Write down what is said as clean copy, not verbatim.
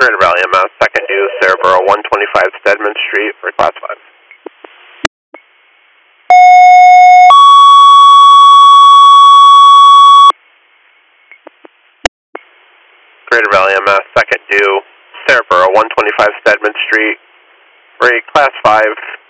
Greater Valley MS, second due, Cerebro 125 Stedman Street for Class 5. Greater Valley MS, second due, Cerebro 125 Stedman Street for a Class 5